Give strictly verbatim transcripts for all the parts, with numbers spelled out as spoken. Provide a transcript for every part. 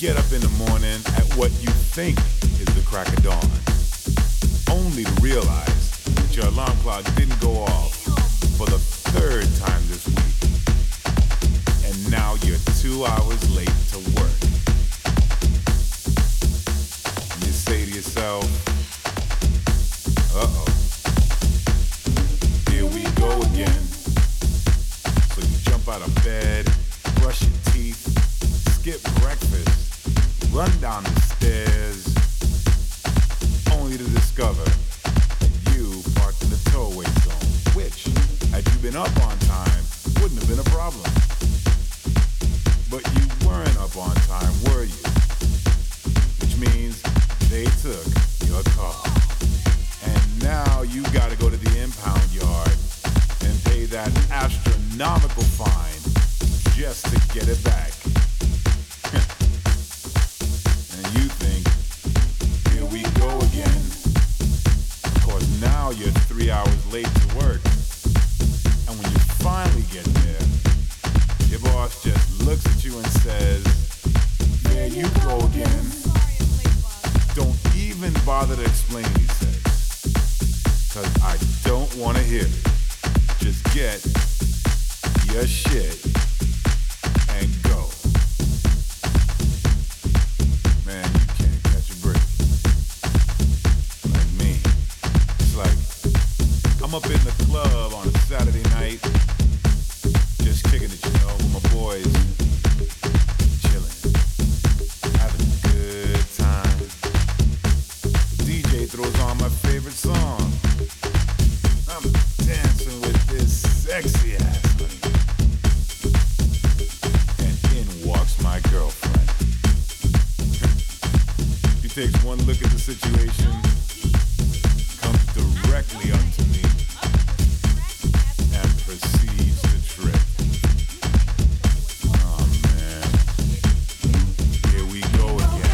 get up in the morning at what you think is the crack of dawn, only to realize that your alarm clock didn't go off for the third time this week. And now you're two hours late to work. And you say to yourself, uh-oh, here we go again. So you jump out of bed, brush your teeth, skip breakfast, run down the stairs, only to discover that you parked in the towaway zone, which, had you been up on time, wouldn't have been a problem. But you weren't up on time, were you? Which means they took your car. And now you gotta go to the impound yard and pay that astronomical fine just to get it back. And you think, here we go again. Of course, now you're three hours late to work. And when you finally get there, your boss just looks at you and says, there you go again. Don't even bother to explain, he says. Cause I don't want to hear it. Just get your shit and go. Man, you can't catch a break. Like me. It's like I'm up in the club on a Saturday night, just kicking it, you know, with my boys, chilling, having a good time. The D J throws on my favorite song. I'm dancing with this sexy ass honey. And in walks my girlfriend. She takes one look at the situation, comes directly up to me, and proceeds to trip. Oh man, here we go again.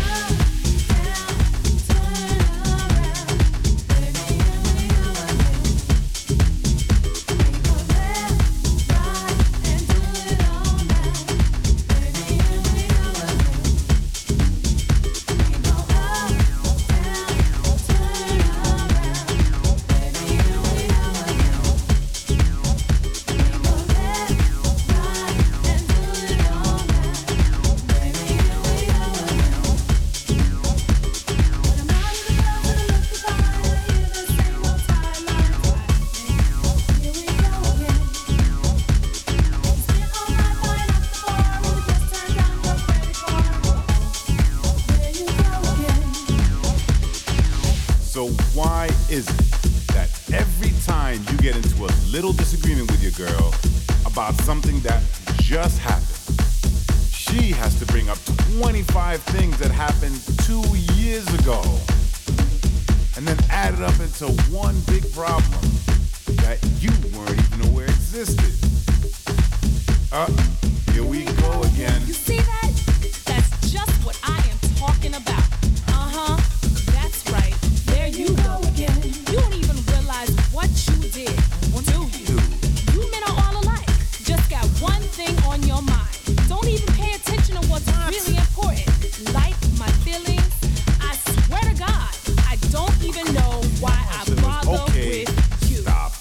So why is it that every time you get into a little disagreement with your girl about something that just happened, she has to bring up twenty-five things that happened two years ago and then add it up into one big problem that you weren't even aware existed? Uh, here we go again. You see that? That's just what I am talking about. Uh-huh. That's right. There you go again. You don't even realize what you did, do you? You men are all alike. Just got one thing on your mind. Don't even pay attention to what's really important. Like my feelings. I swear to God, I don't even know why I bother okay, with you. Stop.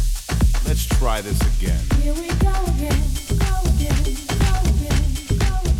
Let's try this again. Here we go again. Go again. Go again. Go again.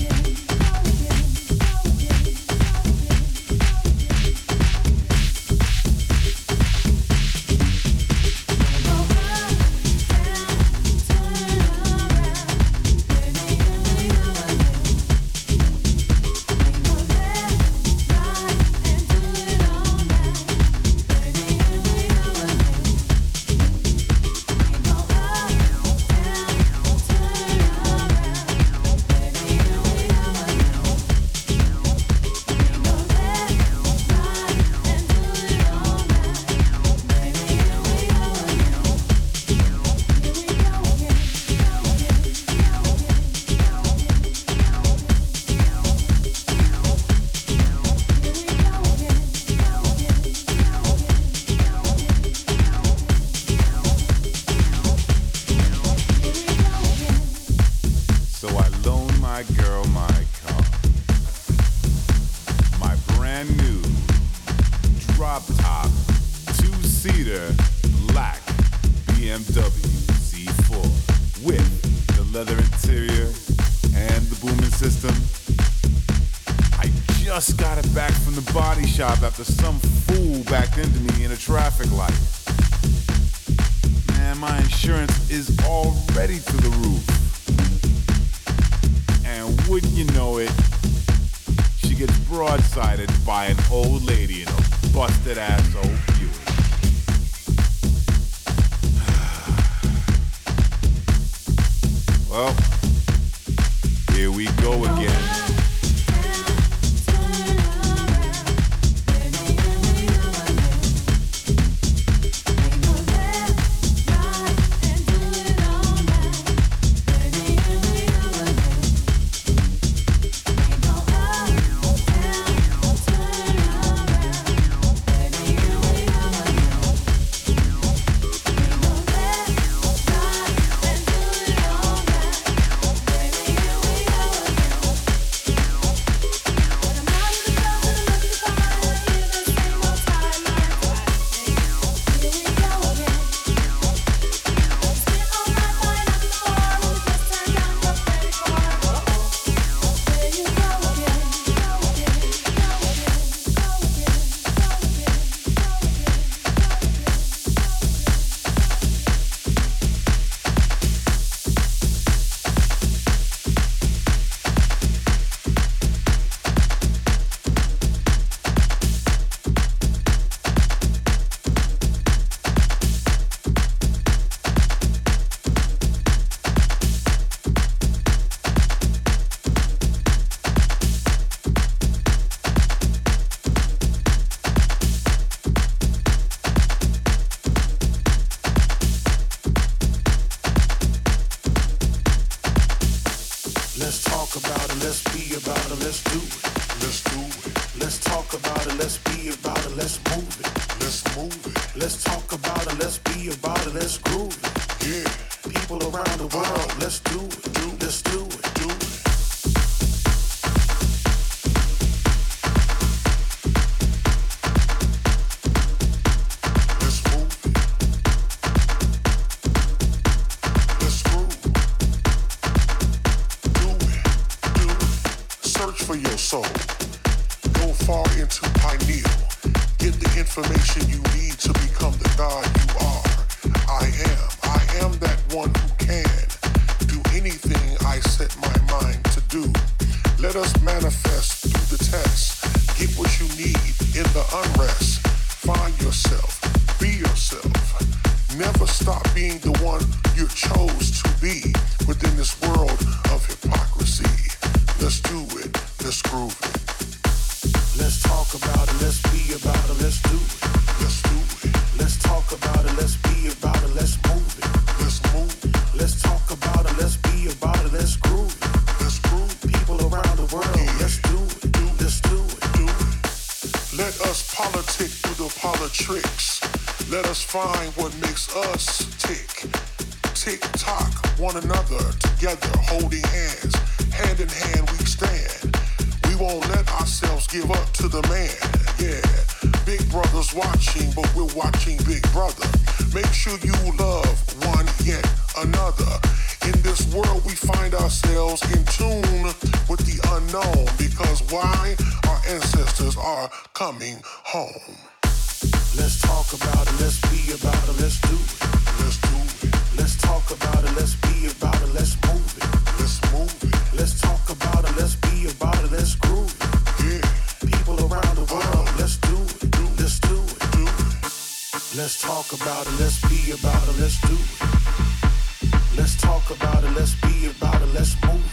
signature black B M W Z four with the leather interior and the booming system. I just got it back from the body shop after some fool backed into me in a traffic light. Man, my insurance is already through the roof. And wouldn't you know it, she gets broadsided by an old lady in a busted ass old Buick. Well, here we go again. Find what makes us tick. Tick-tock, one another, together, holding hands. Hand in hand we stand. We won't let ourselves give up to the man. Yeah, Big Brother's watching, but we're watching Big Brother. Make sure you love one yet another. In this world we find ourselves in tune with the unknown. Because why? Our ancestors are coming home. Let's talk about it, let's be about it, let's do it. Let's do it. Let's talk about it, let's be about it, let's move it. Let's move it. Let's talk about it, let's be about it, let's groove it. Yeah. People around the world, uh, let's do it, do let's do it. Do it. Let's talk about it, let's be about it, let's do it. Let's talk about it, let's be about it, let's move it.